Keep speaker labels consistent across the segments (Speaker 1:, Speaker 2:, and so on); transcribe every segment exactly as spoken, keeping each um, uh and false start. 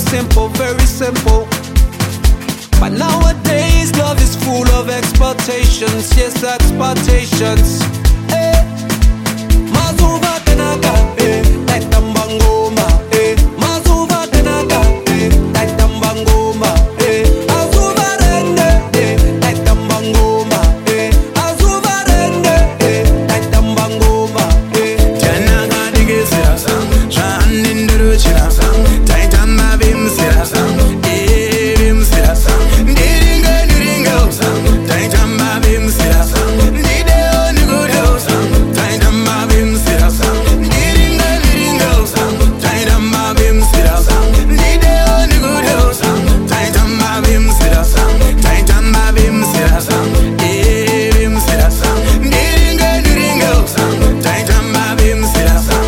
Speaker 1: simple, very simple. But nowadays love is full of expectations, yes, expectations. Eh, mazuva tenaka, eh, taitambangoma, eh, mazuva tenaka, eh, taitambangoma, eh, azuva rende, eh, taitambangoma, eh, azuva rende, eh, taitambangoma, eh.
Speaker 2: Janaga digisira sam, shaninduru chira sam, taitamba bimsira sam, eh bimsira sam, diringa diringa sam, taitamba bimsira sam, dideo nigudo sam, taitamba bimsira sam, diringa diringa sam, taitamba bimsira sam, dideo nigudo sam, taitamba bimsira sam, taitamba bimsira sam, eh bimsira sam, diringa diringa sam, taitamba bimsira sam.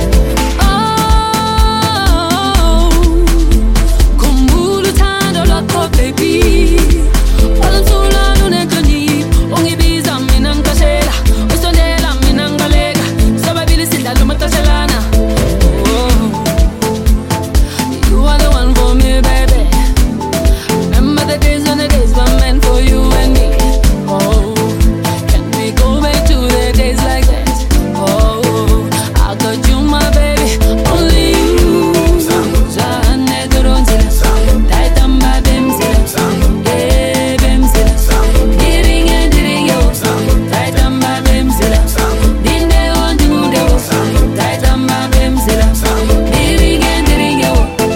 Speaker 3: Oh, kumbulu thando lwakho baby, walantsula lunekani, ungibiza mina ngikashela, usondela mina ngibaleka, sobabili sidlala umatashelana. Oh, you are the one for me, baby. Remember the days when the days were meant for you and me. Oh, can we go back to the days like that? Oh, I got you, my baby, only you. Zane doronzila, taitamba bemzila, eh bemzila, diringa diringa, taitamba bemzila, dinde onjungude, taitamba bemzila, diringa diringa.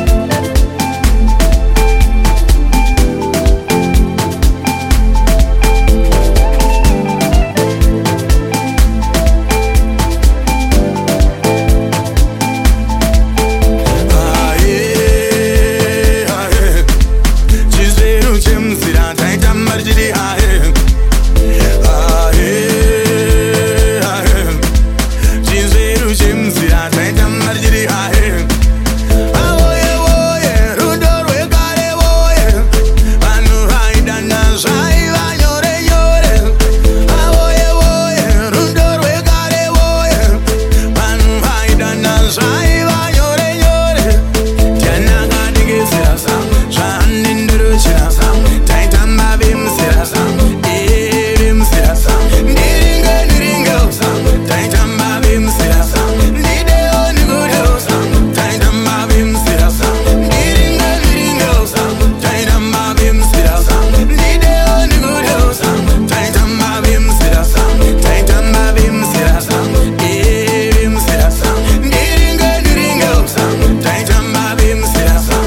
Speaker 2: Aye, aye, Chisveru chimsira, taitamba jiri aye. Aye, aye, Chisveru chimsira, taitamba jiri aye. Awoye woye, rudorwe kare woye, vanu haidana zai vanyore nyore. Awoye woye, rudorwe kare woye, vanu haidana zai vanyore nyore. Janaga digisira sam, shaninduru chira sam, taitamba bimsira sam, eh bimsira sam, diringa diringa sam, taitamba bimsira sam, dideo nigudo sam, taitamba bimsira sam, diringa diringa sam, taitamba bimsira sam, dideo nigudo sam, taitamba bimsira sam, taitamba bimsira sam, eh bimsira sam, diringa diringa sam, taitamba bimsira sam.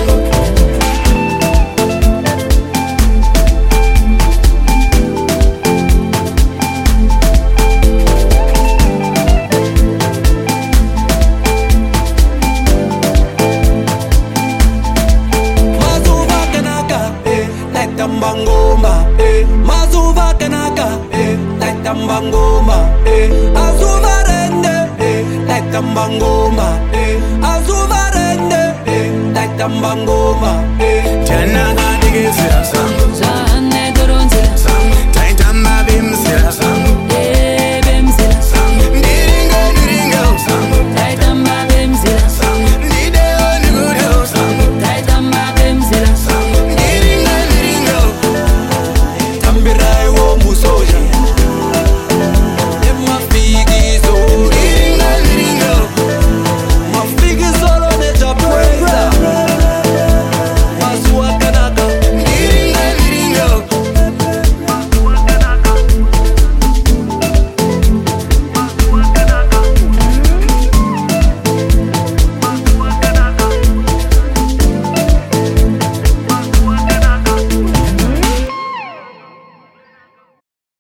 Speaker 1: Mazuva kenaka, eh, taitambangoma, eh, mazuva kenaka, eh, taitambangoma, eh, azuva rende, eh, taitambangoma, eh, azuva rende, eh, taitambangoma.